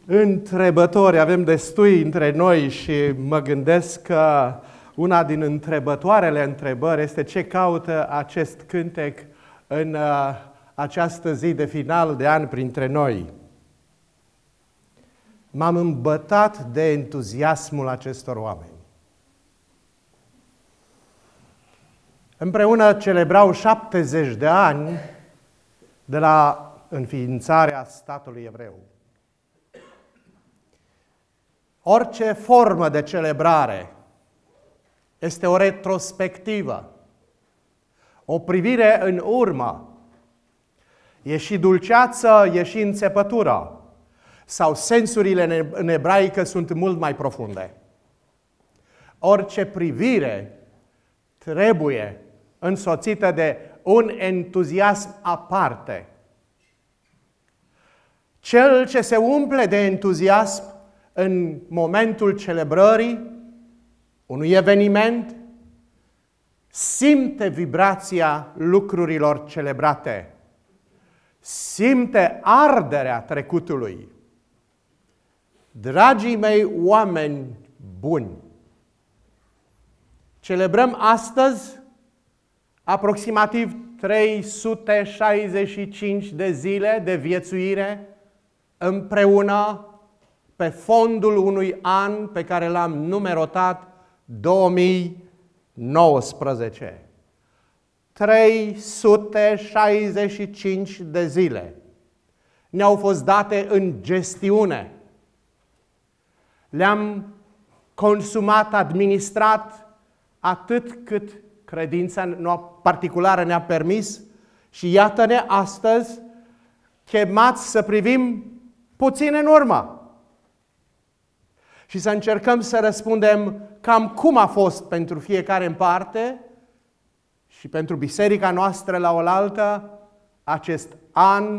Întrebători avem destui între noi și mă gândesc că una din întrebătoarele întrebări este ce caută acest cântec în această zi de final de an printre noi. M-am îmbătat de entuziasmul acestor oameni. Împreună celebrau 70 de ani de la înființarea statului evreu. Orice formă de celebrare este o retrospectivă, o privire în urmă. E și dulceață, e și înțepătură. Sau sensurile în ebraică sunt mult mai profunde. Orice privire trebuie însoțită de un entuziasm aparte. Cel ce se umple de entuziasm în momentul celebrării unui eveniment simte vibrația lucrurilor celebrate, simte arderea trecutului. Dragii mei oameni buni, celebrăm astăzi aproximativ 365 de zile de viețuire împreună pe fondul unui an pe care l-am numerotat 2019. 365 de zile ne-au fost date în gestiune. Le-am consumat, administrat atât cât credința particulară ne-a permis și iată-ne astăzi chemați să privim puțin în urmă și să încercăm să răspundem cam cum a fost pentru fiecare în parte și pentru biserica noastră la oaltă acest an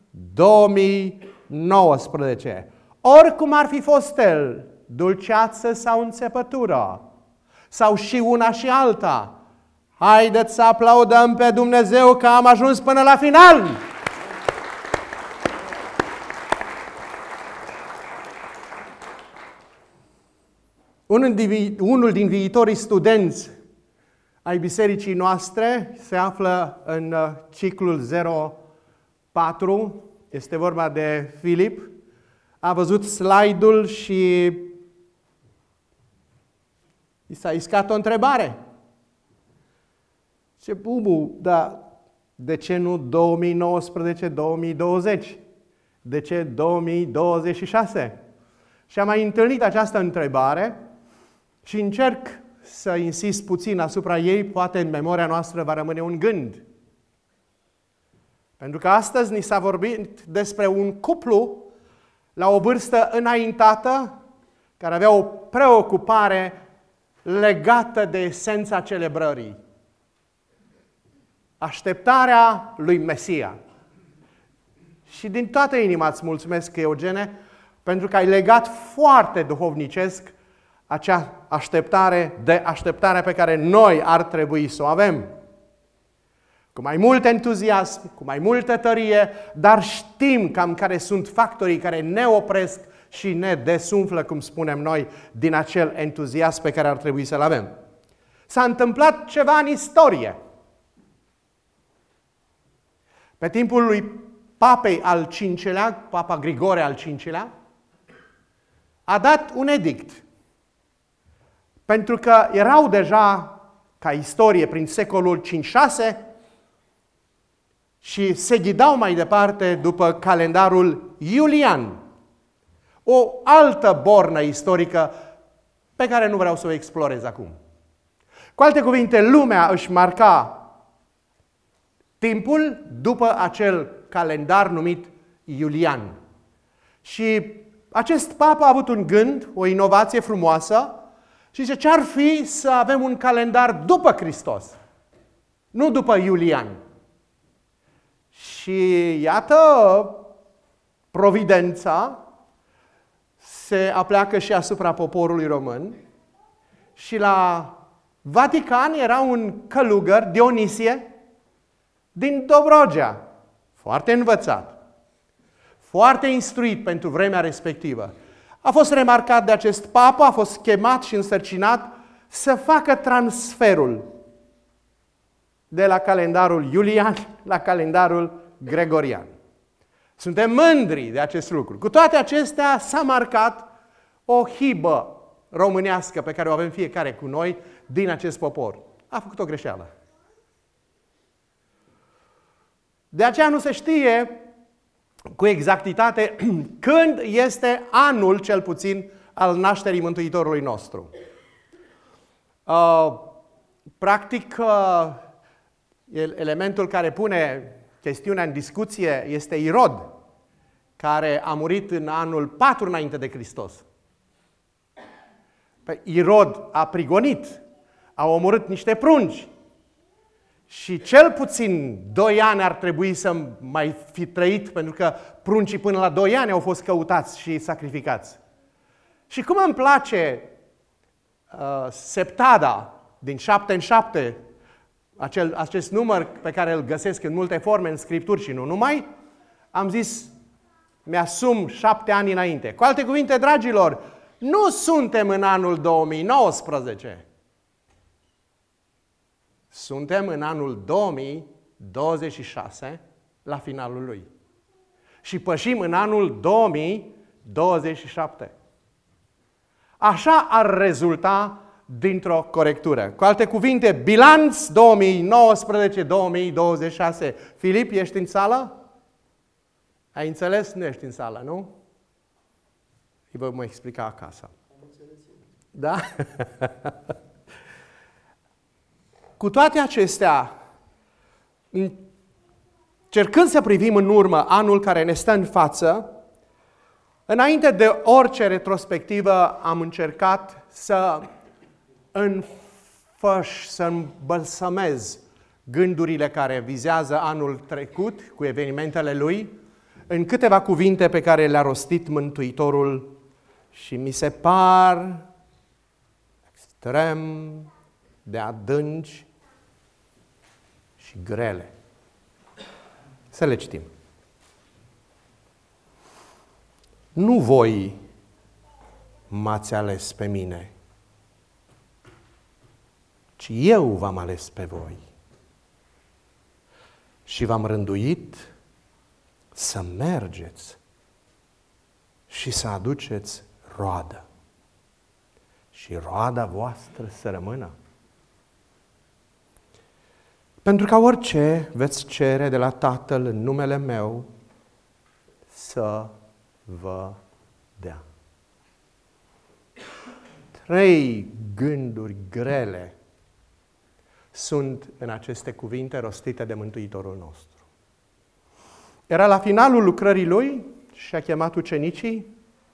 2019. Oricum ar fi fost el, dulceață sau înțepătură, sau și una și alta, haideți să aplaudăm pe Dumnezeu că am ajuns până la final! Unul din viitorii studenți ai bisericii noastre se află în ciclul 04, este vorba de Filip. A văzut slide-ul și i s-a iscat o întrebare. Ce bubu, dar de ce nu 2019-2020? De ce 2026? Și am mai întâlnit această întrebare și încerc să insist puțin asupra ei, poate în memoria noastră va rămâne un gând. Pentru că astăzi ni s-a vorbit despre un cuplu la o vârstă înaintată, care avea o preocupare legată de esența celebrării. Așteptarea lui Mesia. Și din toată inima îți mulțumesc, Eugene, pentru că ai legat foarte duhovnicesc acea așteptare de așteptarea pe care noi ar trebui să o avem. Cu mai mult entuziasm, cu mai multă tărie, dar știm cam care sunt factorii care ne opresc și ne desumflă, cum spunem noi, din acel entuziasm pe care ar trebui să-l avem. S-a întâmplat ceva în istorie. Pe timpul lui Papei al V-lea, Papa Grigore al V-lea, a dat un edict. Pentru că erau deja, ca istorie, prin secolul 5-6 și se ghidau mai departe după calendarul iulian. O altă bornă istorică pe care nu vreau să o explorez acum. Cu alte cuvinte, lumea își marca timpul după acel calendar numit iulian. Și acest papa a avut un gând, o inovație frumoasă, și zice, ce-ar fi să avem un calendar după Hristos, nu după iulian. Și iată, providența se apleacă și asupra poporului român și la Vatican era un călugăr, Dionisie, din Dobrogea, foarte învățat, foarte instruit pentru vremea respectivă. A fost remarcat de acest papă, a fost chemat și însărcinat să facă transferul de la calendarul iulian la calendarul gregorian. Suntem mândri de acest lucru. Cu toate acestea s-a marcat o hibă românească pe care o avem fiecare cu noi din acest popor. A făcut o greșeală. De aceea nu se știe cu exactitate când este anul, cel puțin, al nașterii Mântuitorului nostru. Practic, elementul care pune chestiunea în discuție este Irod, care a murit în anul 4 înainte de Hristos. Irod a prigonit, a omorât niște prunci și cel puțin 2 ani ar trebui să mai fi trăit, pentru că pruncii până la 2 ani au fost căutați și sacrificați. Și cum îmi place septada din 7 în 7, acest număr pe care îl găsesc în multe forme în Scripturi și nu numai, am zis, mi-asum 7 ani înainte. Cu alte cuvinte, dragilor, nu suntem în anul 2019. Suntem în anul 2026, la finalul lui. Și pășim în anul 2027. Așa ar rezulta dintr-o corectură. Cu alte cuvinte, bilanț 2019-2026. Filip, ești în sală? Ai înțeles? Nu ești în sală, nu? Îi vă mai explica acasă. Da? Cu toate acestea, încercând să privim în urmă anul care ne stă în față, înainte de orice retrospectivă am încercat să să îmbălsămez gândurile care vizează anul trecut cu evenimentele lui în câteva cuvinte pe care le-a rostit Mântuitorul și mi se par extrem de adânci și grele. Să le citim. Nu voi m-ați ales pe mine, ci eu v-am ales pe voi și v-am rânduit să mergeți și să aduceți roadă și roada voastră să rămână. Pentru ca orice veți cere de la Tatăl în numele meu să vă dea. 3 gânduri grele sunt în aceste cuvinte rostite de Mântuitorul nostru. Era la finalul lucrării lui și a chemat ucenicii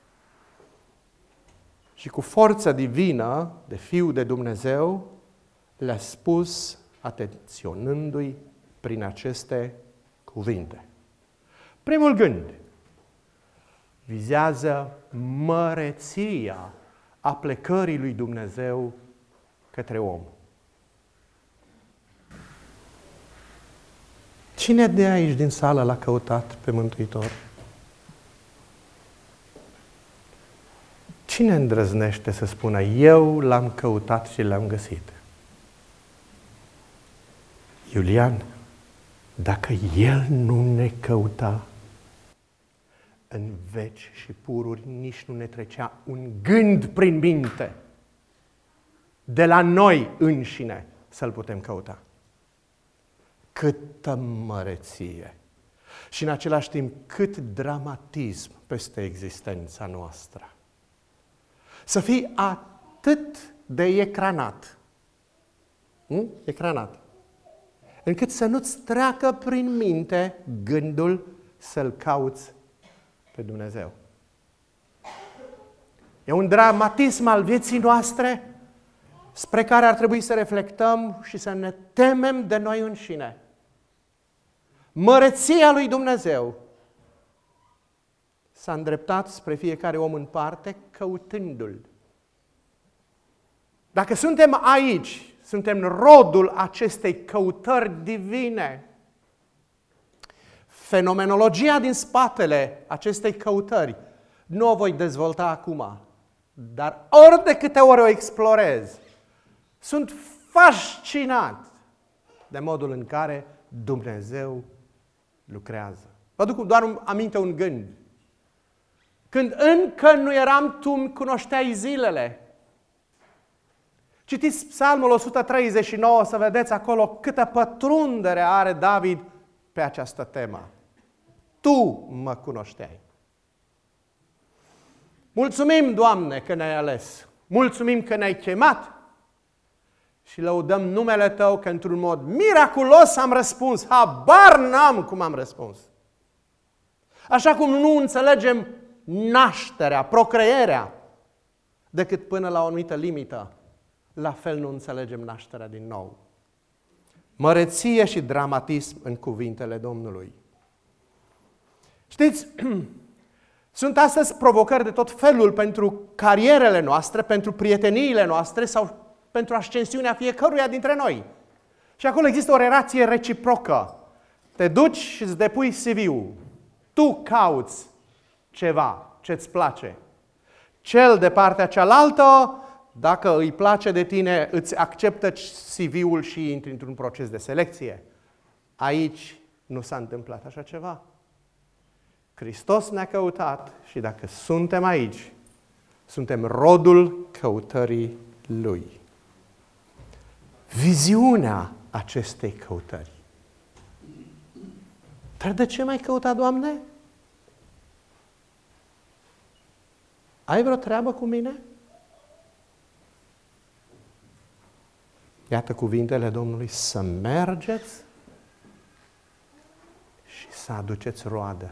și cu forța divină de Fiul de Dumnezeu le-a spus, atenționându-i prin aceste cuvinte. Primul gând vizează măreția aplecării lui Dumnezeu către om. Cine de aici din sală l-a căutat pe Mântuitor? Cine îndrăznește să spună, eu l-am căutat și l-am găsit? Iulian, dacă el nu ne căuta, în veci și pururi nici nu ne trecea un gând prin minte de la noi înșine să-l putem căuta. Câtă măreție și în același timp cât dramatism peste existența noastră. Să fii atât de ecranat, ecranat, încât să nu-ți treacă prin minte gândul să-L cauți pe Dumnezeu. E un dramatism al vieții noastre spre care ar trebui să reflectăm și să ne temem de noi înșine. Măreția lui Dumnezeu s-a îndreptat spre fiecare om în parte, căutându-L. Dacă suntem aici, suntem rodul acestei căutări divine. Fenomenologia din spatele acestei căutări nu o voi dezvolta acum, dar ori de câte ori o explorez, sunt fascinat de modul în care Dumnezeu lucrează. Vă aduc doar aminte un gând. Când încă nu eram, tu îmi cunoșteai zilele. Citiți Psalmul 139 să vedeți acolo câtă pătrundere are David pe această temă. Tu mă cunoșteai. Mulțumim, Doamne, că ne-ai ales. Mulțumim că ne-ai chemat. Și lăudăm numele Tău că într-un mod miraculos am răspuns. Habar n-am cum am răspuns. Așa cum nu înțelegem nașterea, procreerea, decât până la o anumită limită, la fel nu înțelegem nașterea din nou. Măreție și dramatism în cuvintele Domnului. Știți, sunt astăzi provocări de tot felul pentru carierele noastre, pentru prieteniile noastre sau pentru ascensiunea fiecăruia dintre noi. Și acolo există o relație reciprocă. Te duci și îți depui CV-ul. Tu cauți ceva ce-ți place. Cel de partea cealaltă, dacă îi place de tine, îți acceptă CV-ul și intri într-un proces de selecție. Aici nu s-a întâmplat așa ceva. Hristos ne-a căutat și dacă suntem aici, suntem rodul căutării Lui. Viziunea acestei căutări. Dar de ce m-ai căutat, Doamne? Ai vreo treabă cu mine? Iată cuvintele Domnului, să mergeți și să aduceți roadă.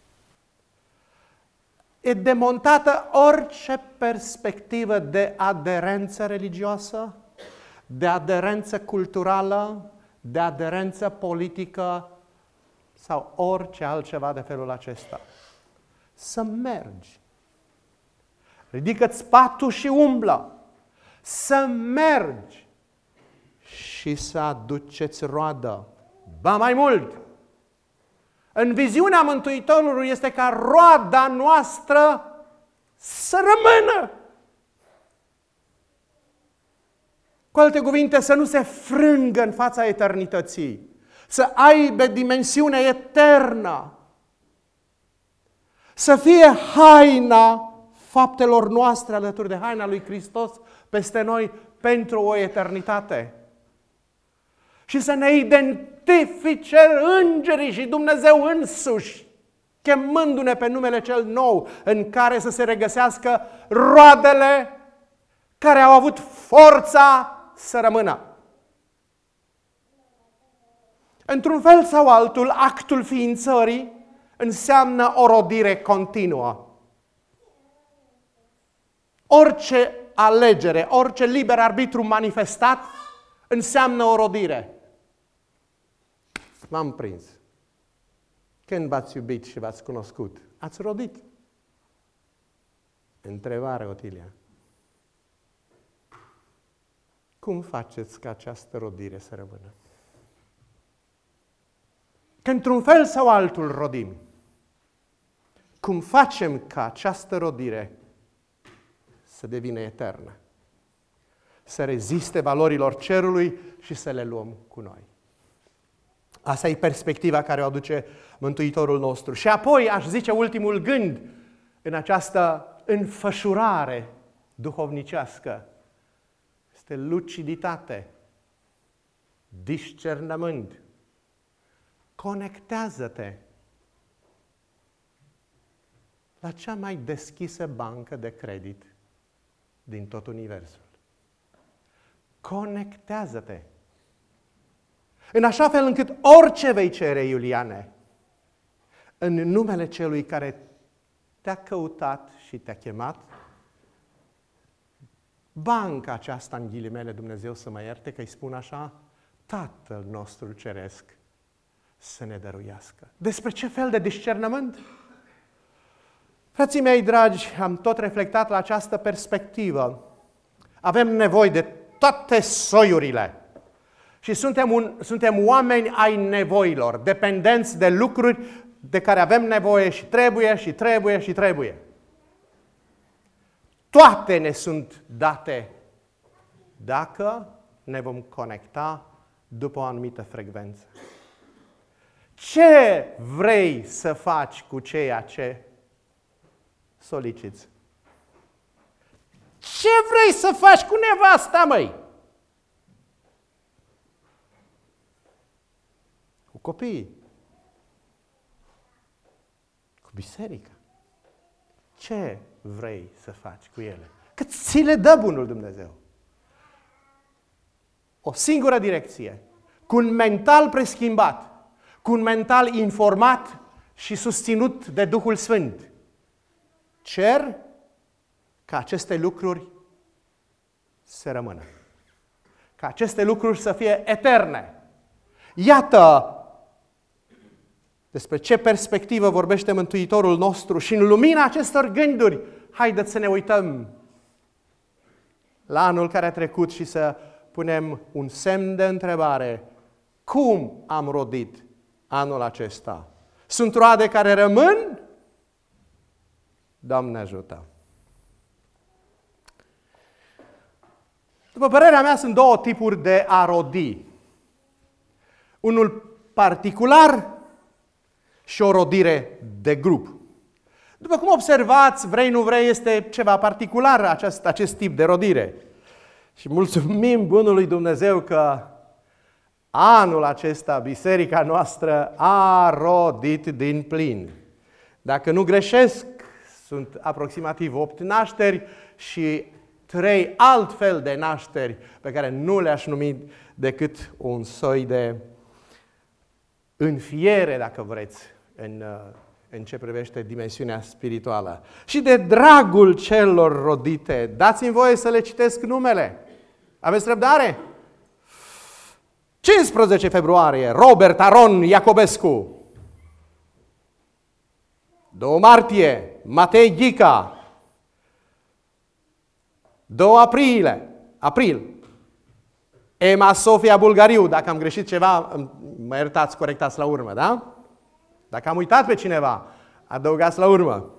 E demontată orice perspectivă de aderență religioasă, de aderență culturală, de aderență politică sau orice altceva de felul acesta. Să mergi. Ridică-ți patul și umblă. Să mergi și să aduceți roadă. Ba mai mult! În viziunea Mântuitorului este ca roada noastră să rămână. Cu alte cuvinte, să nu se frângă în fața eternității. Să aibă dimensiune eternă. Să fie haina faptelor noastre alături de haina lui Hristos peste noi pentru o eternitate. Și să ne identifice îngerii și Dumnezeu însuși, chemându-ne pe numele cel nou, în care să se regăsească roadele care au avut forța să rămână. Într-un fel sau altul, actul ființării înseamnă o rodire continuă. Orice alegere, orice liber arbitru manifestat înseamnă o rodire. M-am prins. Când v-ați iubit și v-ați cunoscut, ați rodit. Întrebare, Otilia. Cum faceți ca această rodire să rămână? Că într-un fel sau altul rodim. Cum facem ca această rodire să devină eternă? Să reziste valorilor cerului și să le luăm cu noi. Asta e perspectiva care o aduce Mântuitorul nostru. Și apoi, aș zice, ultimul gând în această înfășurare duhovnicească este luciditate, discernământ. Conectează-te la cea mai deschisă bancă de credit din tot universul. Conectează-te. În așa fel încât orice vei cere, Iuliane, în numele celui care te-a căutat și te-a chemat, banca aceasta, în ghilimele, Dumnezeu să mă ierte că îi spun așa, Tatăl nostru ceresc să ne dăruiască. Despre ce fel de discernământ? Frații mei dragi, am tot reflectat la această perspectivă. Avem nevoie de toate soiurile. Și suntem oameni ai nevoilor, dependenți de lucruri de care avem nevoie și trebuie, și trebuie, și trebuie. Toate ne sunt date dacă ne vom conecta după o anumită frecvență. Ce vrei să faci cu ceea ce soliciți? Ce vrei să faci cu nevasta, măi? Cu copiii? Cu biserica? Ce vrei să faci cu ele? Că ți le dă bunul Dumnezeu. O singură direcție, cu un mental preschimbat, cu un mental informat și susținut de Duhul Sfânt. Cer ca aceste lucruri să rămână. Ca aceste lucruri să fie eterne. Iată despre ce perspectivă vorbește Mântuitorul nostru și în lumina acestor gânduri, haideți să ne uităm la anul care a trecut și să punem un semn de întrebare. Cum am rodit anul acesta? Sunt roade care rămân? Doamne ajută! După părerea mea, sunt două tipuri de a rodi. Unul particular și o rodire de grup. După cum observați, vrei, nu vrei, este ceva particular acest tip de rodire. Și mulțumim bunului Dumnezeu că anul acesta biserica noastră a rodit din plin. Dacă nu greșesc, sunt aproximativ 8 nașteri și 3 altfel de nașteri pe care nu le-aș numi decât un soi de înfiere, dacă vreți, în ce privește dimensiunea spirituală. Și de dragul celor rodite, dați-mi voie să le citesc numele. Aveți răbdare? 15 februarie, Robert Aron Iacobescu. 2 martie, Matei Ghica. 2 april, Emma Sofia Bulgariu. Dacă am greșit ceva, mă iertați, corectați la urmă, da? Dacă am uitat pe cineva, adăugați la urmă.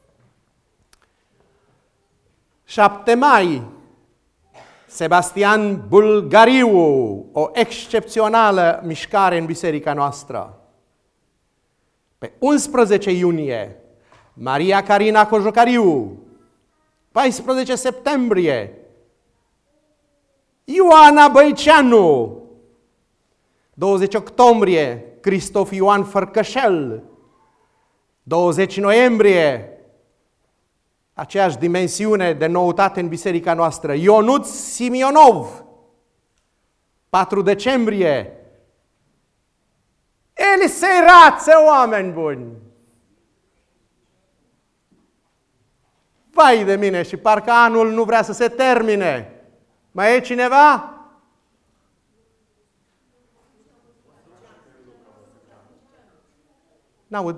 7 mai, Sebastian Bulgariu, o excepțională mișcare în biserica noastră. Pe 11 iunie, Maria Carina Cojocariu. 14 septembrie, Ioana Băiceanu. 20 octombrie, Cristof Ioan Fărcășel. 20 noiembrie, aceeași dimensiune de noutate în biserica noastră, Ionuț Simionov. 4 decembrie, Elisei Rață, oameni buni! Vai de mine, și parcă anul nu vrea să se termine. Mai e cineva? N-aud.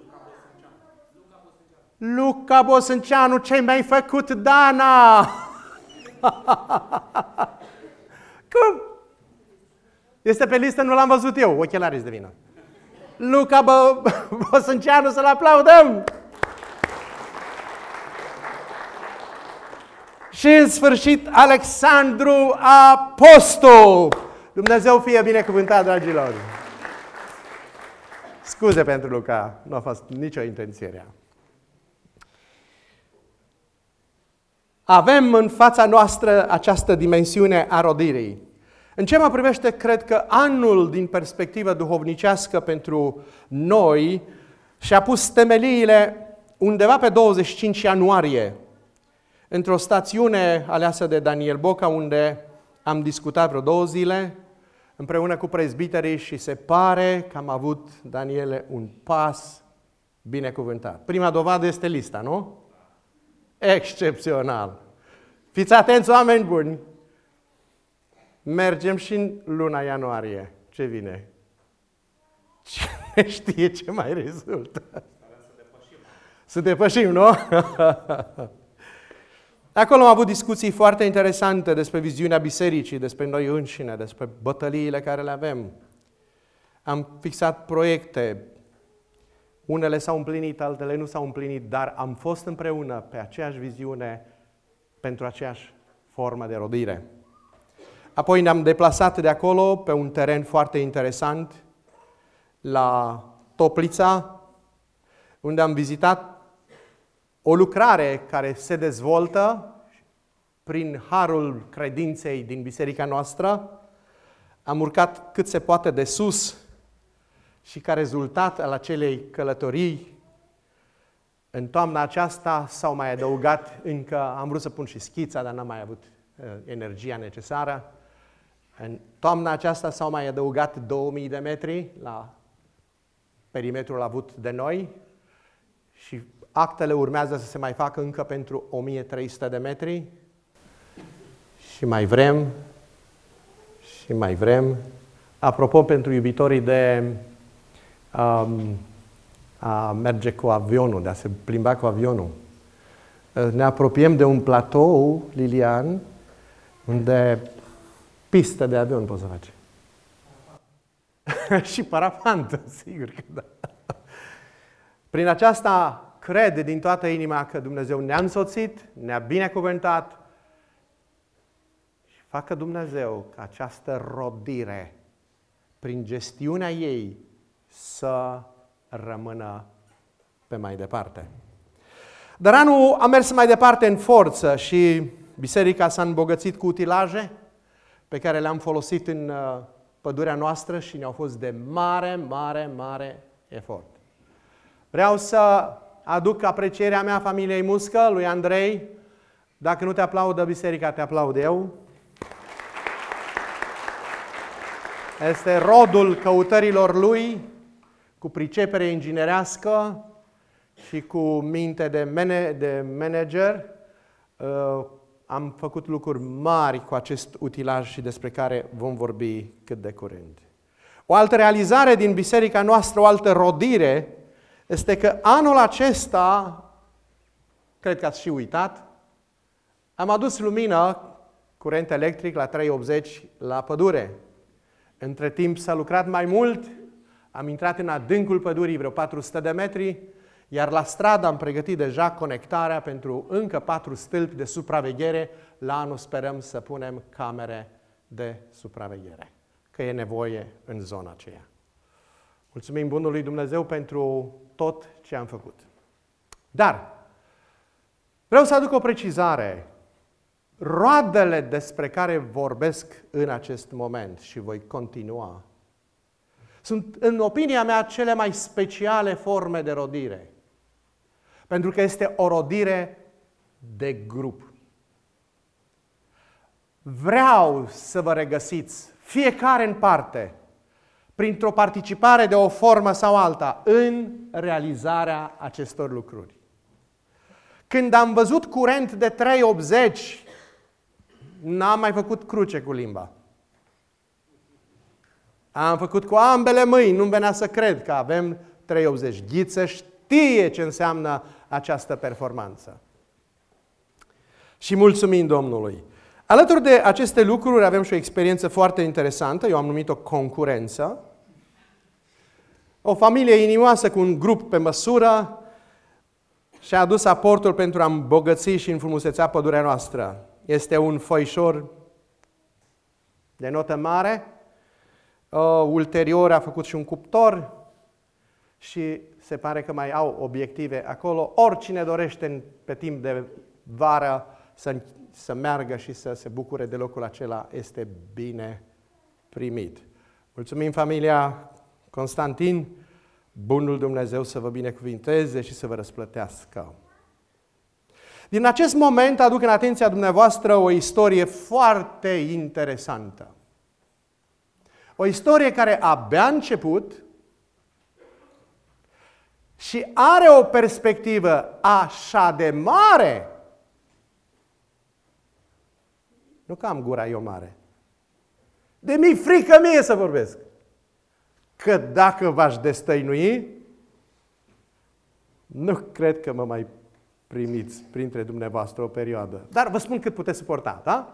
Luca Bosânceanu, ce mi-ai făcut, Dana? Cum? Este pe listă, nu l-am văzut eu. Ochelarii de vină. Luca Bosânceanu, să-l aplaudăm! Și în sfârșit, Alexandru Apostol. Dumnezeu fie binecuvântat, dragilor! Scuze pentru Luca, nu a fost nicio intenție rea. Avem în fața noastră această dimensiune a rodirii. În ce mă privește, cred că anul din perspectivă duhovnicească pentru noi și-a pus temeliile undeva pe 25 ianuarie, într-o stațiune aleasă de Daniel Boca, unde am discutat vreo 2 zile împreună cu prezbiterii și se pare că am avut, Daniele, un pas binecuvântat. Prima dovadă este lista, nu? Excepțional! Fiți atenți, oameni buni! Mergem și în luna ianuarie. Ce vine? Cine știe ce mai rezultă? Să depășim, nu? Acolo am avut discuții foarte interesante despre viziunea bisericii, despre noi înșine, despre bătăliile care le avem. Am fixat proiecte, unele s-au împlinit, altele nu s-au împlinit, dar am fost împreună pe aceeași viziune pentru aceeași formă de rodire. Apoi ne-am deplasat de acolo pe un teren foarte interesant, la Toplița, unde am vizitat o lucrare care se dezvoltă prin harul credinței din biserica noastră. Am urcat cât se poate de sus și ca rezultat al acelei călătorii, în toamna aceasta s-au mai adăugat încă, am vrut să pun și schița, dar n-am mai avut energia necesară. În toamna aceasta s-au mai adăugat 2000 de metri la perimetrul avut de noi și actele urmează să se mai facă încă pentru 1300 de metri și mai vrem și mai vrem. Apropo, pentru iubitorii de a merge cu avionul, de a se plimba cu avionul, ne apropiem de un platou, Lilian, unde pistă de avion poți să faci. Și parafantă, sigur că da. Prin aceasta cred din toată inima că Dumnezeu ne-a însoțit, ne-a binecuvântat și facă Dumnezeu ca această rodire, prin gestiunea ei, să rămână pe mai departe. Dar anul a mers mai departe în forță și biserica s-a îmbogățit cu utilaje pe care le-am folosit în pădurea noastră și ne-au fost de mare efort. Vreau să aduc aprecierea mea familiei Muscă, lui Andrei. Dacă nu te aplaudă biserica, te aplaud eu. Este rodul căutărilor lui, cu pricepere inginerească și cu minte de manager. Am făcut lucruri mari cu acest utilaj și despre care vom vorbi cât de curând. O altă realizare din biserica noastră, o altă rodire, este că anul acesta, cred că ați și uitat, am adus lumină, curent electric la 380 la pădure. Între timp s-a lucrat mai mult, am intrat în adâncul pădurii vreo 400 de metri, iar la stradă am pregătit deja conectarea pentru încă 4 stâlpi de supraveghere. La anul sperăm să punem camere de supraveghere, că e nevoie în zona aceea. Mulțumim bunului Dumnezeu pentru tot ce am făcut. Dar vreau să aduc o precizare. Roadele despre care vorbesc în acest moment și voi continua sunt, în opinia mea, cele mai speciale forme de rodire. Pentru că este o rodire de grup. Vreau să vă regăsiți, fiecare în parte, printr-o participare de o formă sau alta, în realizarea acestor lucruri. Când am văzut curent de 380, n-am mai făcut cruce cu limba. Am făcut cu ambele mâini, nu-mi venea să cred că avem 380. Ghiță știe ce înseamnă această performanță. Și mulțumim Domnului. Alături de aceste lucruri avem și o experiență foarte interesantă, eu am numit-o concurență. O familie inimoasă cu un grup pe măsură și-a adus aportul pentru a îmbogăți și înfrumusețea pădurea noastră. Este un foișor de notă mare, ulterior a făcut și un cuptor și se pare că mai au obiective acolo. Oricine dorește pe timp de vară să meargă și să se bucure de locul acela, este bine primit. Mulțumim familia Constantin, bunul Dumnezeu să vă binecuvinteze și să vă răsplătească. Din acest moment aduc în atenția dumneavoastră o istorie foarte interesantă. O istorie care abia a început și are o perspectivă așa de mare. Nu că am gura eu mare. De mi-e frică mie să vorbesc. Că dacă v-aș destăinui, nu cred că mă mai primiți printre dumneavoastră o perioadă. Dar vă spun cât puteți suporta, da?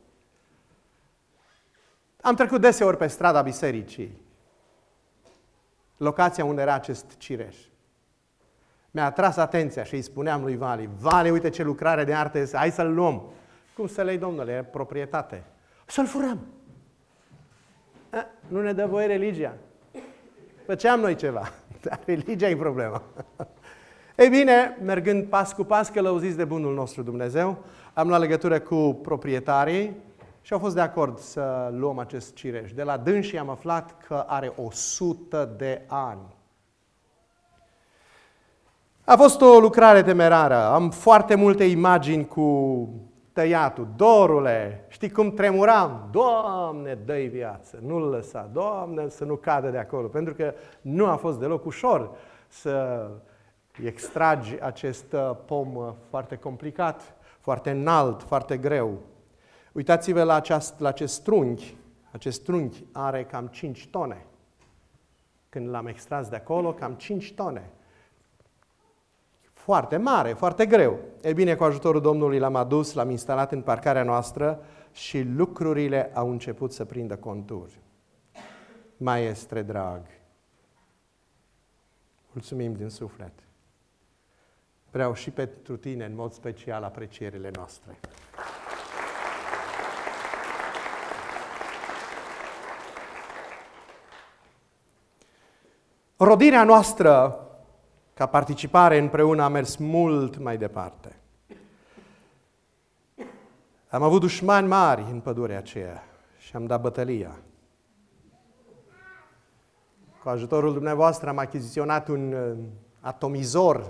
Am trecut deseori pe strada bisericii, locația unde era acest cireș. Mi-a atras atenția și îi spuneam lui Vali, Vali, uite ce lucrare de artă este, hai să-l luăm. Cum să le-i, domnule, e proprietate. Să-l furăm. Nu ne dă voie religia. Făceam noi ceva, dar religia e problema. Ei bine, mergând pas cu pas, călăuziți de bunul nostru Dumnezeu, am luat legătură cu proprietarii și au fost de acord să luăm acest cireș. De la dânsii am aflat că are 100 de ani. A fost o lucrare temerară. Am foarte multe imagini cu tăiatul. Dorule, știi cum tremuram? Doamne, dă-i viață, nu-l lăsa. Doamne, să nu cadă de acolo. Pentru că nu a fost deloc ușor să extragi acest pom foarte complicat, foarte înalt, foarte greu. Uitați-vă la acest trunchi. Acest trunchi are cam 5 tone. Când l-am extras de acolo, cam 5 tone. Foarte mare, foarte greu. E bine, cu ajutorul Domnului l-am adus, l-am instalat în parcarea noastră și lucrurile au început să prindă conturi. Maestre drag, mulțumim din suflet. Vreau și pentru tine, în mod special, aprecierile noastre. Rodirea noastră ca participare împreună a mers mult mai departe. Am avut dușmani mari în pădurea aceea și am dat bătălia. Cu ajutorul dumneavoastră am achiziționat un atomizor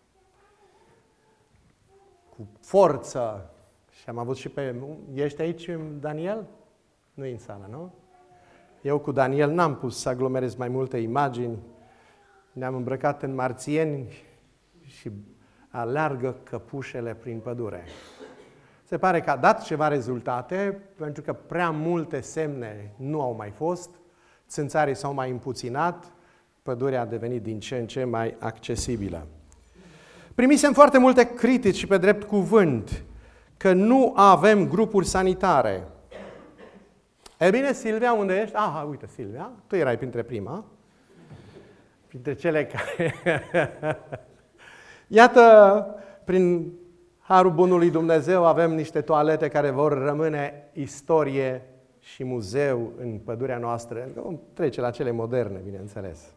cu forță și am avut și pe... Ești aici, Daniel? Nu e în sală, nu? Eu cu Daniel n-am pus să aglomerez mai multe imagini. Ne-am îmbrăcat în marțieni și alergă căpușele prin pădure. Se pare că a dat ceva rezultate, pentru că prea multe semne nu au mai fost, țânțarii s-au mai împuținat, pădurea a devenit din ce în ce mai accesibilă. Primisem foarte multe critici și pe drept cuvânt că nu avem grupuri sanitare. E bine, Silvia, unde ești? Aha, uite, Silvia, tu erai printre prima. Printre cele care... Iată, prin harul bunului Dumnezeu avem niște toalete care vor rămâne istorie și muzeu în pădurea noastră. Vom trece la cele moderne, bineînțeles.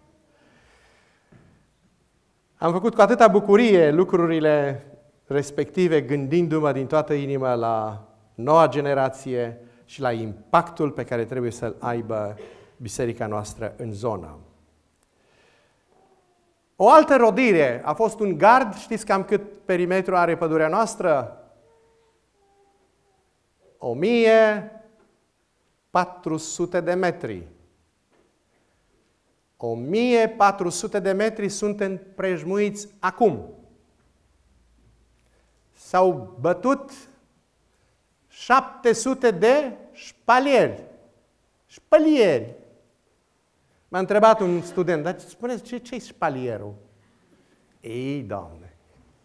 Am făcut cu atâta bucurie lucrurile respective, gândindu-mă din toată inima la noua generație și la impactul pe care trebuie să-l aibă biserica noastră în zonă. O altă rodire a fost un gard. Știți cam cât perimetru are pădurea noastră? 1400 de metri. 1400 de metri sunt împrejmuiți acum. S-au bătut 700 de șpalieri. Șpalieri. M-a întrebat un student, dar spuneți, ce-i șpalierul? Ei, Doamne!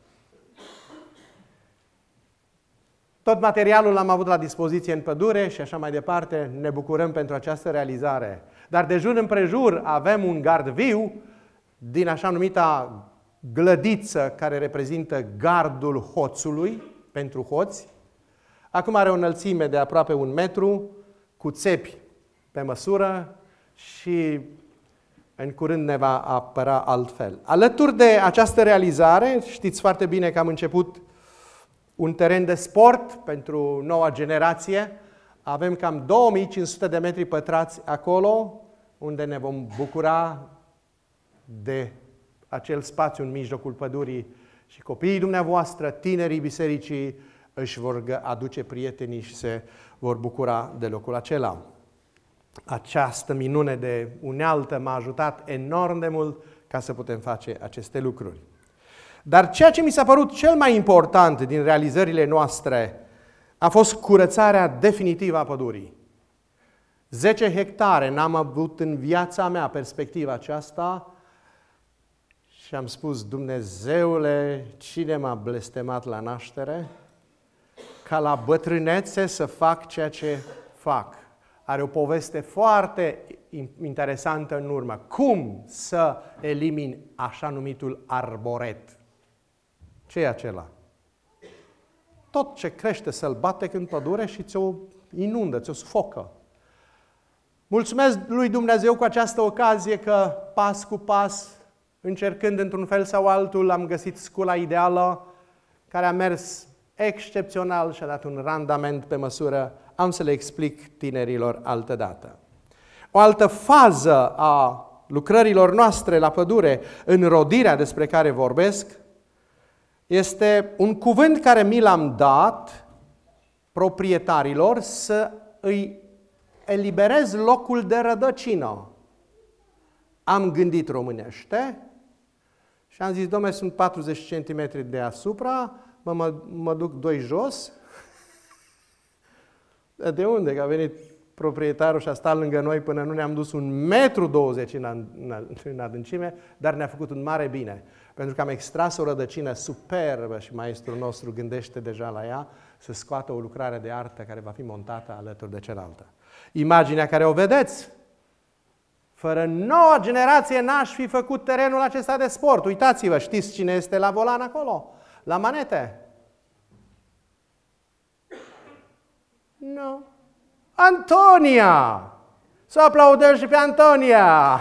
Tot materialul l-am avut la dispoziție în pădure și așa mai departe. Ne bucurăm pentru această realizare. Dar de jur împrejur avem un gard viu din așa numita glădiță care reprezintă gardul hoțului pentru hoți. Acum are o înălțime de aproape 1 metru, cu țepi pe măsură și în curând ne va apăra altfel. Alături de această realizare, știți foarte bine că am început un teren de sport pentru noua generație. Avem cam 2500 de metri pătrați acolo, unde ne vom bucura de acel spațiu în mijlocul pădurii și copiii dumneavoastră, tinerii bisericii, își vor aduce prietenii și se vor bucura de locul acela. Această minune de unealtă m-a ajutat enorm de mult ca să putem face aceste lucruri. Dar ceea ce mi s-a părut cel mai important din realizările noastre a fost curățarea definitivă a pădurii. 10 hectare n-am avut în viața mea perspectiva aceasta Și am spus, Dumnezeule, cine m-a blestemat la naștere, ca la bătrânețe să fac ceea ce fac. Are o poveste foarte interesantă în urmă. Cum să elimini așa numitul arboret? Ce e acela? Tot ce crește sălbatic în pădure și ți-o inundă, ți-o sufocă. Mulțumesc lui Dumnezeu cu această ocazie că pas cu pas, încercând într-un fel sau altul, am găsit scula ideală care a mers excepțional și a dat un randament pe măsură. Am să le explic tinerilor altădată. O altă fază a lucrărilor noastre la pădure, înrodirea despre care vorbesc, este un cuvânt care mi l-am dat proprietarilor să îi eliberez locul de rădăcină. Am gândit românește și am zis, dom'le, sunt 40 cm deasupra, mă duc 2 jos. De unde? Că a venit proprietarul și a stat lângă noi până nu ne-am dus 1,20 m în adâncime, dar ne-a făcut un mare bine. Pentru că am extras o rădăcină superbă și maestrul nostru gândește deja la ea să scoată o lucrare de artă care va fi montată alături de cealaltă. Imaginea care o vedeți, fără noua generație n-aș fi făcut terenul acesta de sport. Uitați-vă, știți cine este la volan acolo? La manete? Nu. Antonia! Să aplaudăm și pe Antonia!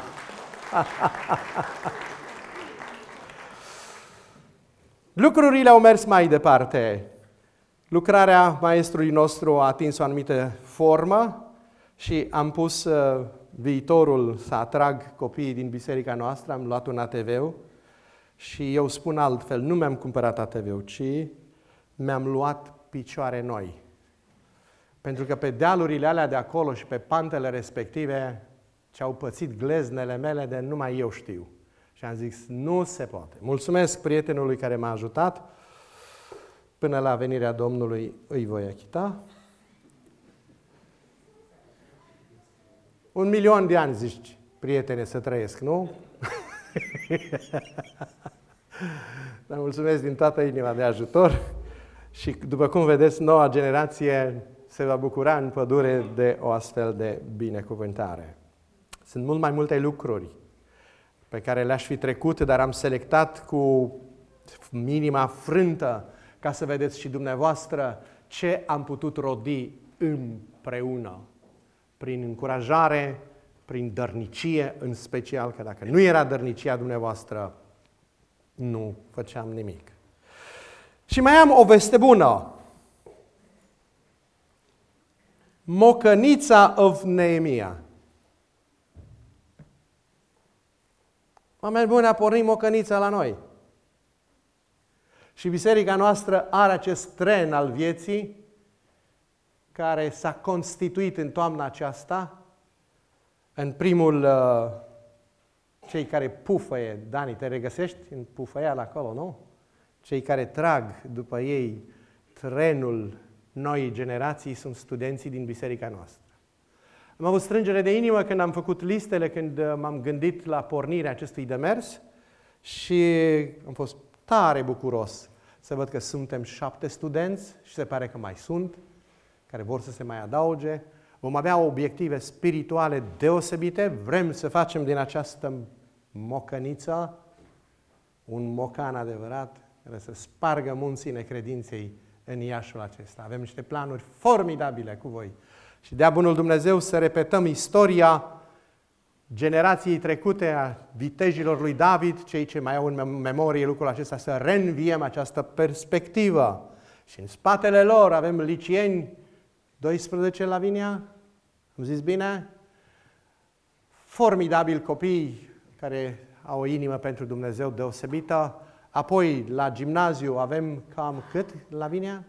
Lucrurile au mers mai departe. Lucrarea maestrului nostru a atins o anumită formă și am pus viitorul să atrag copiii din biserica noastră, am luat un ATV și eu spun altfel, nu mi-am cumpărat ATV-ul, ci mi-am luat picioare noi. Pentru că pe dealurile alea de acolo și pe pantele respective ce-au pățit gleznele mele de numai eu știu. Și am zis, nu se poate. Mulțumesc prietenului care m-a ajutat. Până la venirea Domnului îi voi achita. 1.000.000 de ani, zici, prietene, să trăiesc, nu? Dar mulțumesc din toată inima de ajutor și, după cum vedeți, noua generație se va bucura în pădure de o astfel de binecuvântare. Sunt mult mai multe lucruri pe care le-aș fi trecut, dar am selectat cu minima frântă ca să vedeți și dumneavoastră ce am putut rodi împreună. Prin încurajare, prin dărnicie în special, că dacă nu era dărnicia dumneavoastră, nu făceam nimic. Și mai am o veste bună. Mocănița of Neemia. Oameni buni, a pornit mocănița la noi. Și biserica noastră are acest tren al vieții care s-a constituit în toamna aceasta. În primul, cei care pufăie, Dani, te regăsești în pufăială acolo, nu? Cei care trag după ei trenul noii generații sunt studenții din biserica noastră. Am avut strângere de inimă când am făcut listele, când m-am gândit la pornirea acestui demers și am fost tare bucuros să văd că suntem 7 studenți și se pare că mai sunt, care vor să se mai adauge. Vom avea obiective spirituale deosebite, vrem să facem din această mocăniță un mocan adevărat, care să spargă munții necredinței în Iașul acesta. Avem niște planuri formidabile cu voi. Și dea bunul Dumnezeu să repetăm istoria generației trecute a vitejilor lui David, cei ce mai au în memorie lucrul acesta, să reînviem această perspectivă. Și în spatele lor avem liceeni, 12 la Vinia, am zis bine? Formidabili copii care au o inimă pentru Dumnezeu deosebită. Apoi, la gimnaziu avem cam cât la Vinia?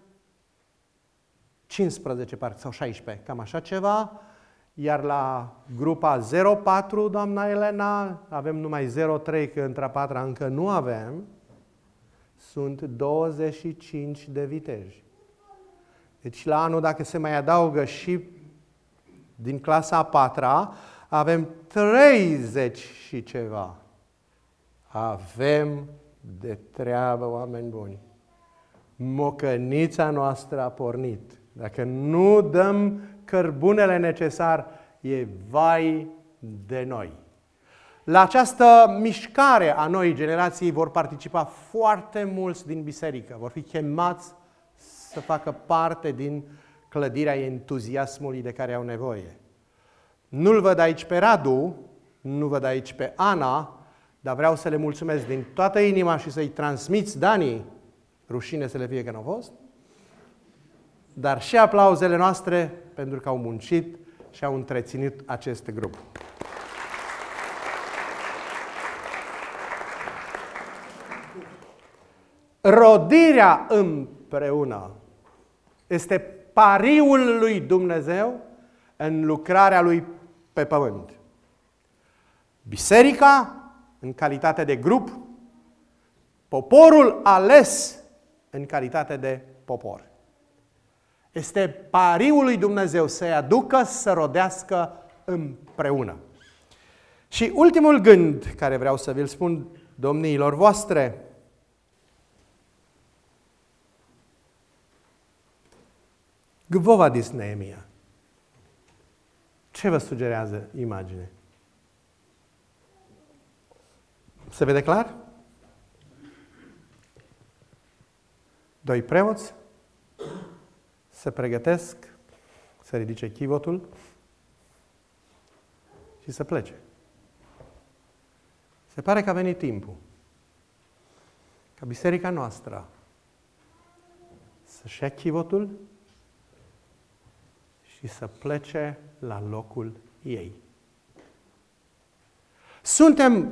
15 parcă, sau 16, cam așa ceva. Iar la grupa 04, doamna Elena, avem numai 03, că între a patra încă nu avem. Sunt 25 de viteji. Deci la anul, dacă se mai adaugă și din clasa a patra, avem 30 și ceva. Avem de treabă, oameni buni. Mocănița noastră a pornit. Dacă nu dăm cărbunele necesar, e vai de noi. La această mișcare a noii generații vor participa foarte mulți din biserică. Vor fi chemați să facă parte din clădirea entuziasmului de care au nevoie. Nu-l văd aici pe Radu, nu văd aici pe Ana, dar vreau să le mulțumesc din toată inima și să-i transmiți, Dani, rușine să le fie că n-au fost, dar și aplauzele noastre pentru că au muncit și au întreținut acest grup. Rodirea împreună este pariul lui Dumnezeu în lucrarea lui pe pământ. Biserica, în calitate de grup, poporul ales în calitate de popor. Este pariul lui Dumnezeu să-i aducă să rodească împreună. Și ultimul gând care vreau să vi-l spun domniilor voastre, Gvova dis Neemia. Ce vă sugerează imagine? Se vede clar? Doi preoți se pregătesc să ridice chivotul și să plece. Se pare că a venit timpul ca biserica noastră să-și ia chivotul și să plece la locul ei. Suntem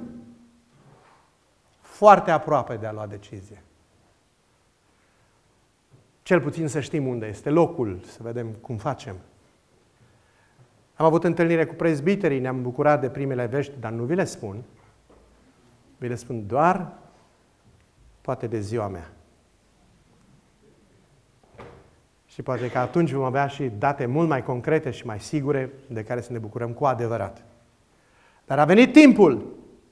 foarte aproape de a lua decizie. Cel puțin să știm unde este locul, să vedem cum facem. Am avut întâlnire cu prezbiterii, ne-am bucurat de primele vești, dar nu vi le spun. Vi le spun doar, poate, de ziua mea. Și poate că atunci vom avea și date mult mai concrete și mai sigure de care să ne bucurăm cu adevărat. Dar a venit timpul.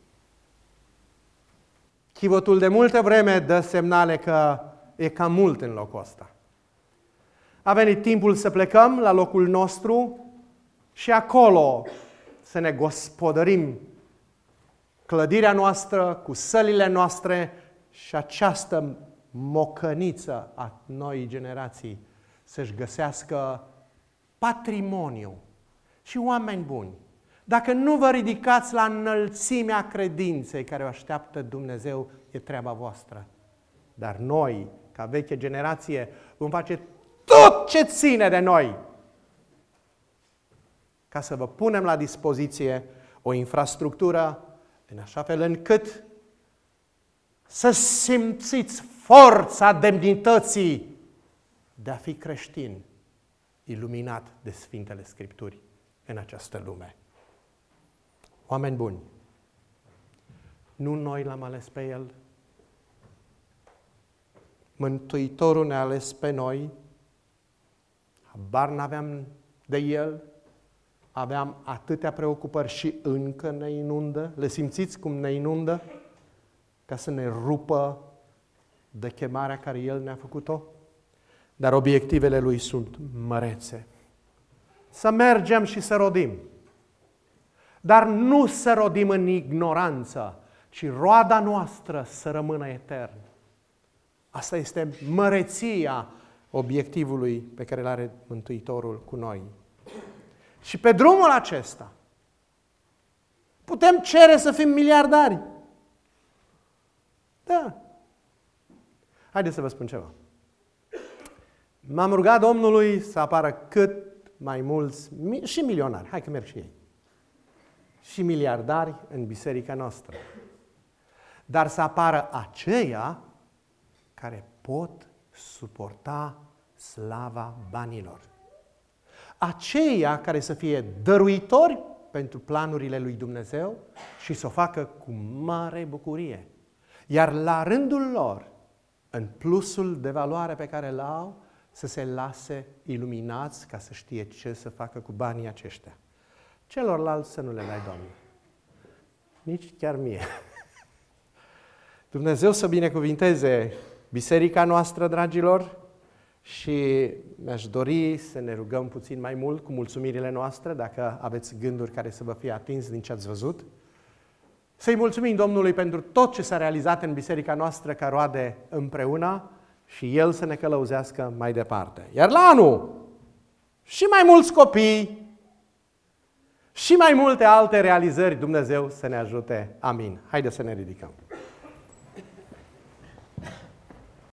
Chivotul de multă vreme dă semnale că e cam mult în locul ăsta. A venit timpul să plecăm la locul nostru și acolo să ne gospodărim clădirea noastră cu sălile noastre și această mocăniță a noii generații să-și găsească patrimoniu și oameni buni. Dacă nu vă ridicați la înălțimea credinței care o așteaptă Dumnezeu, e treaba voastră. Dar noi, ca veche generație, vom face tot ce ține de noi ca să vă punem la dispoziție o infrastructură în așa fel încât să simțiți forța demnității de a fi creștin iluminat de Sfintele Scripturi în această lume. Oameni buni, nu noi l-am ales pe El, Mântuitorul ne-a ales pe noi, habar n-aveam de El, aveam atâtea preocupări și încă ne inundă. Le simțiți cum ne inundă? Ca să ne rupă de chemarea care El ne-a făcut-o? Dar obiectivele Lui sunt mărețe. Să mergem și să rodim. Dar nu să rodim în ignoranță, ci roada noastră să rămână etern. Asta este măreția obiectivului pe care îl are Mântuitorul cu noi. Și pe drumul acesta putem cere să fim miliardari. Da. Haideți să vă spun ceva. M-am rugat Domnului să apară cât mai mulți, și milionari, hai că merg și ei, și miliardari în biserica noastră. Dar să apară aceia care pot suporta slava banilor. Aceia care să fie dăruitori pentru planurile lui Dumnezeu și să o facă cu mare bucurie. Iar la rândul lor, în plusul de valoare pe care îl au, să se lase iluminați ca să știe ce să facă cu banii aceștia. Celorlalți să nu le dai, Doamne. Nici chiar mie. Dumnezeu să binecuvinteze biserica noastră, dragilor, și mi-aș dori să ne rugăm puțin mai mult cu mulțumirile noastre, dacă aveți gânduri care să vă fie atins din ce ați văzut. Să-i mulțumim Domnului pentru tot ce s-a realizat în biserica noastră ca roade împreună și El să ne călăuzească mai departe. Iar la anul, și mai mulți copii, și mai multe alte realizări, Dumnezeu să ne ajute. Amin. Haideți să ne ridicăm.